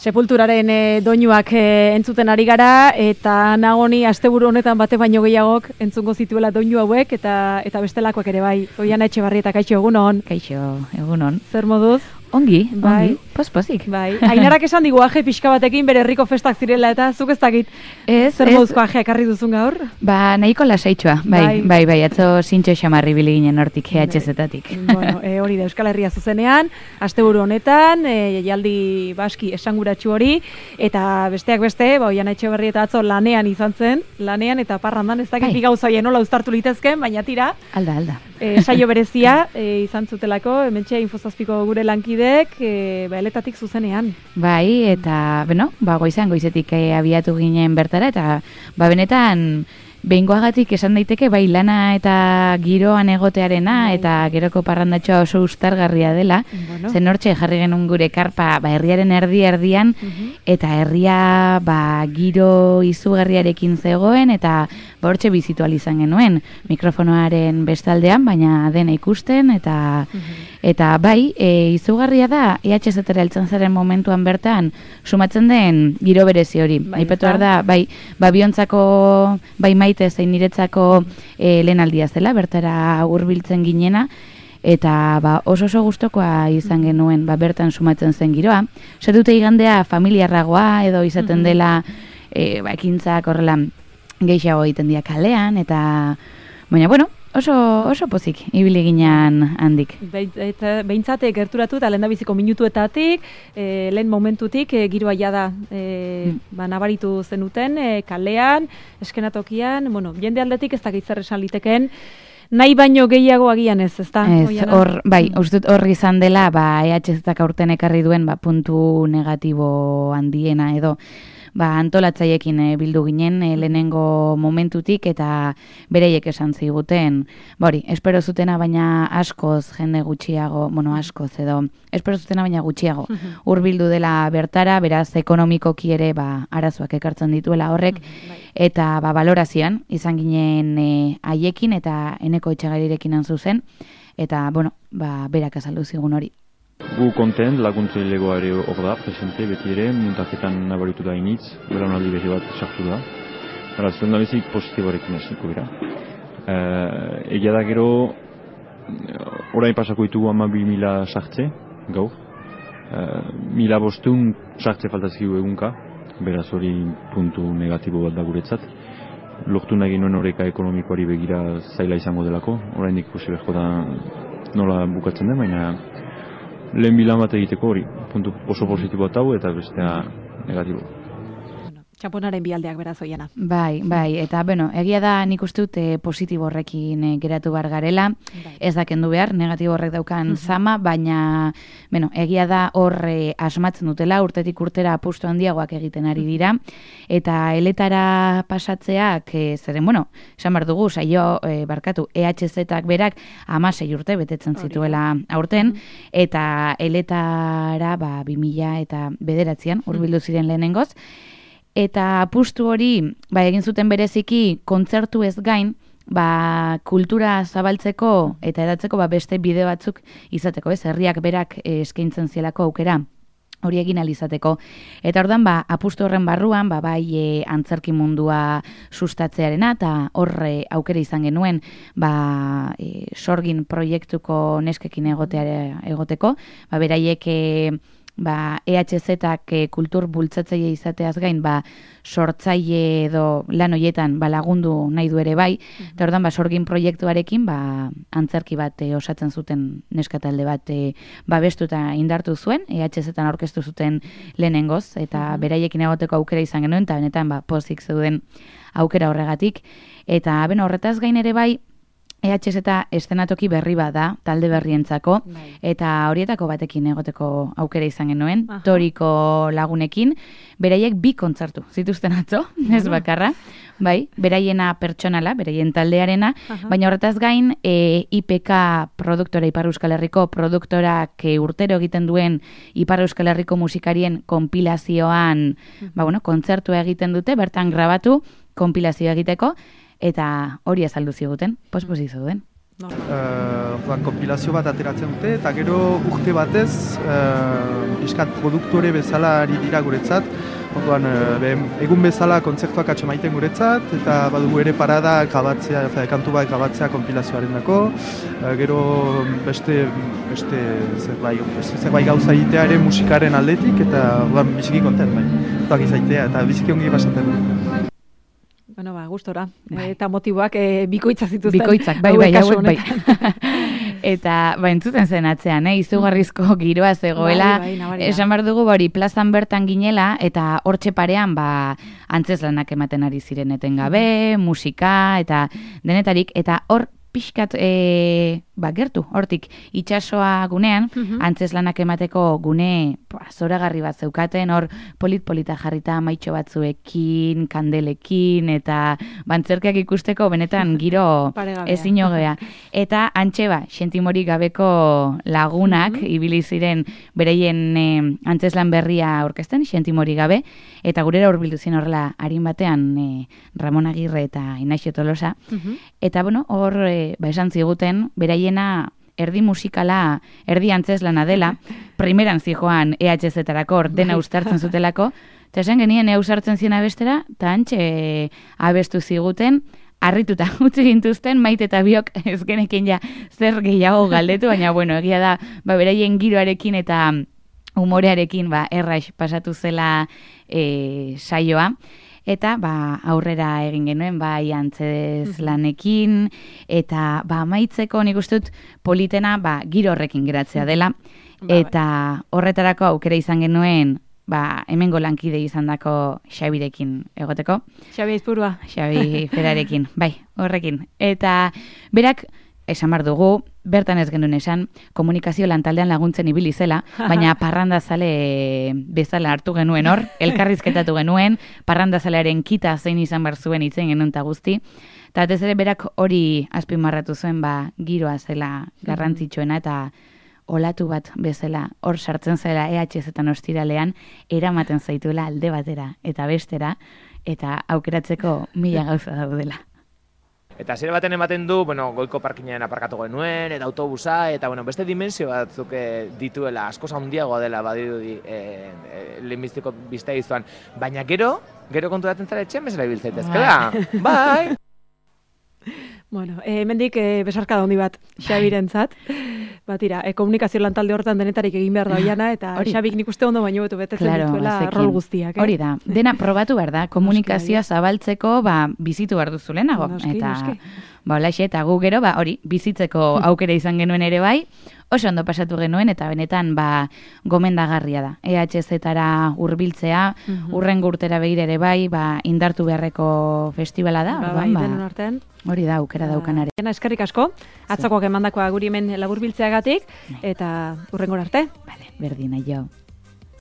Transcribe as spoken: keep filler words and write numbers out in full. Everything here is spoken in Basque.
Sepulturaren e, doinuak e, entzuten ari gara, eta nagoni asteburu honetan bate baino gehiagok entzungo zituela doinu hauek, eta eta bestelakoak ere bai. Oiana Etxebarrieta, kaixo, egunon. Kaixo, egunon. Zer moduz? Ongi, bai. ongi, pospozik. Bai. Ainarak esan digu aje pixka batekin bere herriko festak zirela, eta zuk ez dakit ez, zer ez, moduzko aje ekarri duzun gaur? Ba, nahiko lasaitxoa, bai, bai, bai, bai, atzo zintxo xamarri bili ginen hortik, G H Z-tatik. Bueno, e, hori da Euskal Herria zuzenean, asteburu honetan, e, jaialdi baski esanguratsu hori, eta besteak beste, ba, Oiana Etxebarrieta atzo lanean izan zen, lanean eta parrandan ez dakit bi gauza hoien nola uztartu litezken, baina tira. Alda, alda. E, saio berezia e, izan zutelako, hementxe Infozazpiko gure lankidek, e, ba, eletatik zuzenean. Bai, eta, beno, ba, goizan goizetik e, abiatu ginen bertara, eta, ba, benetan, behingoagatik esan daiteke, bai, lana eta giroan egotearena, bai. Eta geroko parrandatxoa oso ustargarria dela, bueno. Zen hortxe jarri genuen gure karpa, ba, herriaren erdi-erdian, uh-huh. Eta herria, ba, giro izugarriarekin zegoen, eta ba, hortxe bizitual izan genuen, mikrofonoaren bestaldean, baina dena ikusten, eta uh-huh. Eta bai, e, izugarria da, E H Z-era eltzen zaren momentuan bertan, sumatzen den giro berezi hori. Bai, Aipetu behar da, bai, ba, biontzako, bai maite zein niretzako e, lehen aldia zela, bertara hurbiltzen ginena, eta ba, oso oso gustokoa izan genuen, ba, bertan sumatzen zen giroa. Zatute igandea familiarragoa edo izaten dela, e, ba, ekintzak horrela gehiago egiten dira kalean, eta, baina, bueno, Oso, oso pozik, ibili ginean handik. Behintzate gerturatu eta lehen dabiziko minutuetatik, e, lehen momentutik, e, giroa jada e, mm. ba, nabaritu zenuten, e, kalean, eskenatokian, bueno, jende aldetik ez dakit zer esan liteken, nahi baino gehiago agian ez, ezta? Ez, hor, bai, uste dut hor izan dela, ba, E H Z-ak aurten ekarri duen, ba, puntu negatibo handiena edo, ba, antolatzaiekin e, bildu ginen e, lehenengo momentutik eta bereiek esan ziguten, ba hori, espero zutena baina askoz jende gutxiago, bueno, askoz edo, espero zutena baina gutxiago, hurbildu dela bertara, beraz ekonomikoki ere ba, arazoak ekartzen dituela horrek, eta ba, balorazioan izan ginen e, haiekin eta Eneko Etxegarirekin zuzen, eta, bueno, ba, berak azaldu zigun hori. Gu kontent, laguntzailegoa ere hor da, presente beti ere, muntaketan nabaritu da initz, belaunaldi berri bat sartu da. Hara, zuen da bezik positiboarekin hasiko bera. E, egia da gero, orain pasako ditugu ama bi mila sartze, gaur. E, mila bostun sartze faltazkigu egunka, beraz hori puntu negatibo bat da guretzat. Lortu nahi genuen horreka ekonomikoari begira zaila izango delako, orain ikusi beharko da nola bukatzen den, baina lehen bilan bat egiteko hori, puntu oso positibo eta hau eta bestea negatibo. Txaponaren bialdeak beraz Oiana. Bai, bai, eta bueno, egia da nik uste dut e, positibo horrekin e, geratu bar garela, bai. Ez da kendu behar, negatibo horrek daukan zama, baina bueno, egia da hor e, asmatzen dutela, urtetik urtera apustu handiagoak egiten ari dira, eta eletara pasatzeak, e, zeren, bueno, esan behar dugu, saio e, barkatu, E H Z-ak berak hamasei urte betetzen zituela aurten, eta eletara ba, bi mila eta bederatzean hurbildu ziren lehenengoz, eta apustu hori, ba, egin zuten bereziki kontzertu ez gain, ba, kultura zabaltzeko eta edatzeko ba, beste bide batzuk izateko, ez, herriak berak e, eskaintzen zielako aukera hori egin alizateko. Eta ordan ba, apustu horren barruan, ba, bai e, antzerki mundua sustatzearena, eta horre aukera izan genuen ba, e, sorgin proiektuko neskekin egotea, egoteko, ba, beraiek e, ba, E H Z-ak e, kultur bultzatzaile izateaz gain, ba, sortzaile edo lan hoietan ba, lagundu nahi du ere bai, eta uh-huh. Ordan ba, sorgin proiektuarekin ba, antzerki bat e, osatzen zuten neskatalde bat e, babestu eta indartu zuen, E H Z-an aurkeztu zuten lehenengoz, eta uh-huh. Beraiekin egoteko aukera izan genuen, eta benetan ba, pozik zeuden aukera horregatik, eta ben horretaz gain ere bai, E H Z eszenatoki berri bat da, talde berrientzako, bai. Eta horietako batekin egoteko aukera izan genuen, aha. Toriko lagunekin, beraiek bi kontzertu zituzten atzo, ez bakarra, bai, beraiena pertsonala, beraien taldearena, aha. Baina horretaz gain, e, I P K produktora Ipar Euskal Herriko, produktorak e, urtero egiten duen Ipar Euskal Herriko musikarien konpilazioan, uh-huh. ba, bueno, kontzertua egiten dute, bertan grabatu, konpilazioa egiteko, eta hori azaldu ziguten, pospozik zeuden. Uh, konpilazio bat ateratzen dute, eta gero urte batez, uh, iskat produktore bezala ari dira guretzat. Orduan, egun bezala kontzertuak atxemaiten guretzat, eta badugu ere parada grabatzea, kantu bat grabatzea konpilazioaren dako. Gero beste, beste zerbait, beste zerbait gauza egitea ere musikaren aldetik, eta orduan biziki kontent, bai. Eta izaitea, eta biziki ongi basaten du. Bueno, ba, gustora. Bai. Eta motiboak e, bikoitzak zituzten. Bikoitzak, bai, bai, hauek, bai. Eta, ba, entzuten zen atzean, eh? Izugarrizko giroa zegoela. Bai, bai, esan behar dugu, hori, plazan bertan ginela, eta hortxe parean, ba, antzeslanak ematen ari ziren etengabe, musika, eta denetarik, eta hor pixkat, e, ba, gertu, hortik, itsasoa gunean, uh-huh. antzeslanak emateko gune, ba, zoragarri bat zeukaten, hor polit-polita jarrita maitxo batzuekin, kandelekin, eta bantzerkeak ikusteko benetan giro ezin hogea. Eta antxe ba, xentimorik gabeko lagunak, uh-huh. ibili ziren bereien e, antzeslan berria orkesten, xentimorik gabe, eta gurera hurbildu zen horrela harin batean e, Ramon Agirre eta Inaxio Tolosa. Uh-huh. Eta bueno, hor e, ba, esan ziguten, beraiena erdi musikala, erdi antzeslana dela, primeran zijoan E H Z-tarako dena ustartzen zutelako, eta esan genien e usartzen zien abestera, eta antxe e, abestu ziguten, harrituta utzi gintuzten, Maite eta biok ez genekin ja zer gehiago galdetu, baina bueno, egia da, ba, beraien giroarekin eta humorearekin ba, erraix pasatu zela e, saioa. Eta ba, aurrera egin genuen, bai antzez lanekin, eta ba, amaitzeko nik uste dut politena ba, giro horrekin geratzea dela, eta horretarako aukera izan genuen ba, hemengo lankide izan dako Xabirekin egoteko. Xabi Aizpurua. Xabi Ferarekin, bai, horrekin. Eta berak, esan bar dugu, bertan ez genuen esan, komunikazio lantaldean laguntzen ibili zela, baina parrandazale bezala hartu genuen hor, elkarrizketatu genuen, parrandazalearen kita zein izan bar zuen itzen genuen ta guzti, eta ez ere berak hori azpimarratu zuen ba, giroa zela garrantzitsuena, eta olatu bat bezala hor sartzen zela E H Z-etan ostiralean, eramaten zaituela alde batera eta bestera, eta aukeratzeko mila gauza daudela. Eta zire baten ematen du, bueno, goiko parkinean aparkatu genuen, eta autobusa, eta bueno, beste dimensio batzuk dituela, askoz handiagoa dela badirudi e, e, lehenbizteko biztea izuan. Baina gero, gero konturatzen zara etxean bezala ibiltzaitezkela. Bai! Bueno, eh, mendik eh, besarkada handi bat Xabirentzat. Batira, e, komunikazio lantalde hortan denetarik egin behar da oiana, eta Hori. Xabik nik uste ondo baino betu betetzen claro, dituela bazekin. Rol guztiak. Eh? Hori da, dena probatu behar da, komunikazioa zabaltzeko ba, bizitu behar duzu lehenago. Noski, eta, noski. Ba, olaxe, eta gu gero, ba, hori, bizitzeko aukera izan genuen ere bai, oso ondo pasatu genuen, eta benetan, ba, gomendagarria da. E H Z-tara hurbiltzea, uh-huh. urrengo urtera begira ere bai, ba, indartu beharreko festivala da. Ba, orduan, bai, denon artean. Hori da, aukera ba, daukanare. Eskerrik asko, atzakoak emandakoa guri hemen laburbiltzeagatik, eta urrengora arte. Vale, berdina jo.